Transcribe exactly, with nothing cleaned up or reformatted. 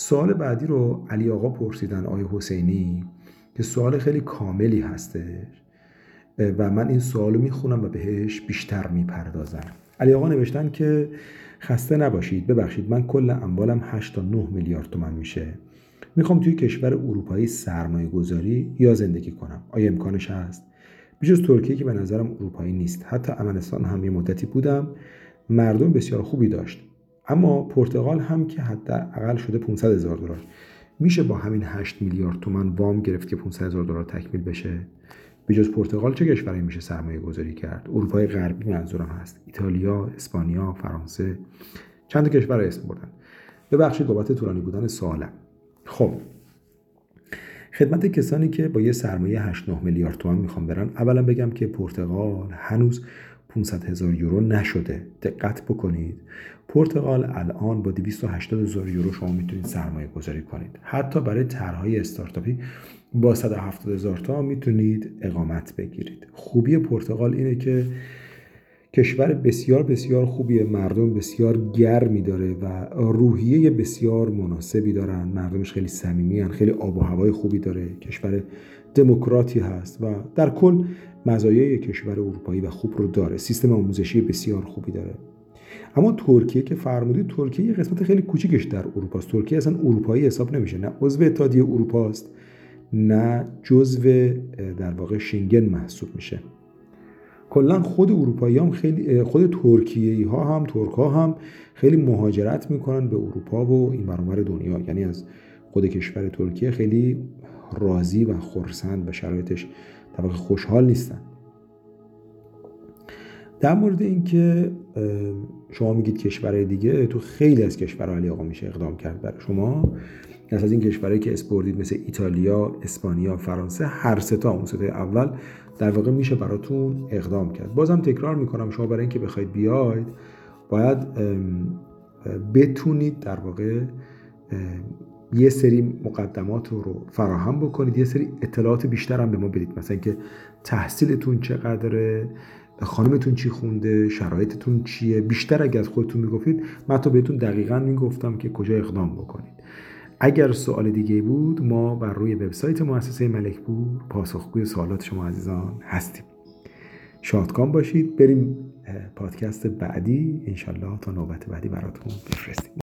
سوال بعدی رو علی آقا پرسیدن، آقای حسینی، که سوال خیلی کاملی هستش و من این سوال رو میخونم و بهش بیشتر میپردازم. علی آقا نوشتن که خسته نباشید، ببخشید من کل اموالم هشت تا نه میلیارد تومان میشه. میخوام توی کشور اروپایی سرمایه گذاری یا زندگی کنم. آیا امکانش هست؟ بجز ترکیه که به نظرم اروپایی نیست. حتی ارمنستان هم یه مدتی بودم، مردم بسیار خوبی داشت. اما پرتغال هم که حداقل شده پانصد هزار دلار. میشه با همین هشت میلیارد تومان وام گرفت که پانصد هزار دلار تکمیل بشه؟ بجز پرتغال چه کشوری میشه سرمایه گذاری کرد؟ اروپای غربی منظورم هست. ایتالیا، اسپانیا، فرانسه، چند تا کشور اسم بردن. ببخشید بابت طولانی بودن سوالم. خب خدمت کسانی که با یه سرمایه هشت نه میلیارد تومان میخوام برن، اولا بگم که پرتغال هنوز پانصد هزار یورو نشده. دقت بکنید، پرتغال الان با دویست و هشتاد هزار یورو شما میتونید سرمایه گذاری کنید. حتی برای طرحهای استارتاپی با صد و هفتاد هزار تا میتونید اقامت بگیرید. خوبی پرتغال اینه که کشور بسیار بسیار خوبیه، مردم بسیار گرمی داره و روحیه بسیار مناسبی دارن، مردمش خیلی صمیمی ان، خیلی آب و هوای خوبی داره، کشور دموکراتی هست و در کل مزایای کشور اروپایی و خوب رو داره، سیستم آموزشی بسیار خوبی داره. اما ترکیه که فرمودید، ترکیه یه قسمت خیلی کوچیکش در اروپا است. ترکیه اصلا اروپایی حساب نمیشه، نه عضو اتحادیه اروپا است، نه جزو در واقع شنگن محسوب میشه. کلا خود اروپایی هم خیلی، خود ترکیه‌ای ها هم ترک ها هم خیلی مهاجرت میکنن به اروپا و این ور اون ور دنیا، یعنی از خود کشور ترکیه خیلی راضی و خرسند به شرایطش، در واقع خوشحال نیستن. در مورد این که شما میگید کشورهای دیگه، تو خیلی از کشورها علی آقا میشه اقدام کرد برای شما. از این کشورهایی که اسپوردید مثل ایتالیا، اسپانیا، فرانسه، هر سه تا اون سه تا اول در واقع میشه براتون اقدام کرد. بازم تکرار میکنم، شما برای اینکه بخواید بیاید باید بتونید در واقع یه سری مقدمات رو فراهم بکنید، یه سری اطلاعات بیشتر هم به ما بدید، مثلا که تحصیلتون چقدره، خانمتون چی خونده، شرایطتون چیه. بیشتر اگه از خودتون میگفتید من تا بهتون دقیقاً میگفتم که کجا اقدام بکنید. اگر سوال دیگه بود، ما بر روی وبسایت مؤسسه ملکپور پاسخگوی سوالات شما عزیزان هستیم. شادکام باشید. بریم پادکست بعدی انشالله تا نوبت بعدی براتون بفرستیم.